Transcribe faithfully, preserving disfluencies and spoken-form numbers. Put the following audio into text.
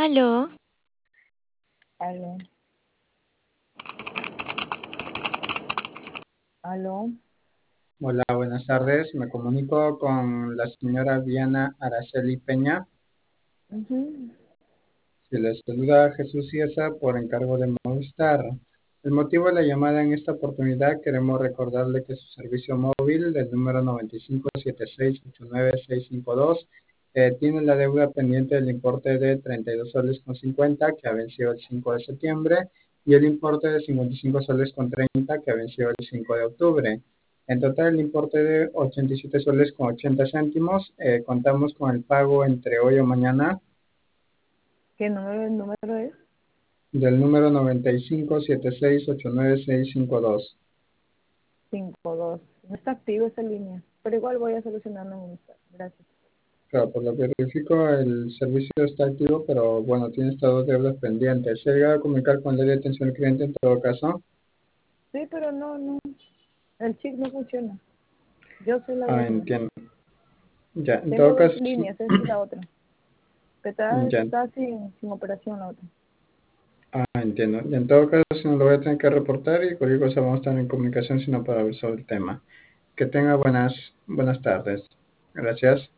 Aló, Aló, aló. Hola, buenas tardes. Me comunico con la señora Diana Araceli Peña. Ujú. Se les saluda Jesús Ciesa por encargo de Movistar. El motivo de la llamada en esta oportunidad, queremos recordarle que su servicio móvil del número noventa y cinco setenta y seis ochenta y nueve seiscientos cincuenta y dos eh, tiene la deuda pendiente del importe de treinta y dos soles con cincuenta que ha vencido el cinco de septiembre y el importe de cincuenta y cinco soles con treinta que ha vencido el cinco de octubre. En total, el importe de ochenta y siete soles con ochenta céntimos. Eh, contamos con el pago entre hoy o mañana ¿Qué número, el número es? del número noventa y cinco setenta y seis ochenta y nueve seiscientos cincuenta y dos. Cinco dos. No está activo esa línea, pero igual voy a solucionarlo en Insta. Gracias. Claro, por lo que verifico, el servicio está activo, pero bueno, tiene estas dos deudas pendientes. ¿Se ha llegado a comunicar con la de atención al cliente en todo caso? Sí, pero no, no. El chip no funciona. Yo soy la Ah, dueña. entiendo. Ya, en Tengo todo dos caso, líneas, esta es la otra. Que está, ya, está sin, sin operación la otra. ah, entiendo. Y en todo caso, no lo voy a tener que reportar y cualquier cosa vamos a estar en comunicación, sino para ver sobre el tema. Que tenga buenas, buenas tardes. Gracias.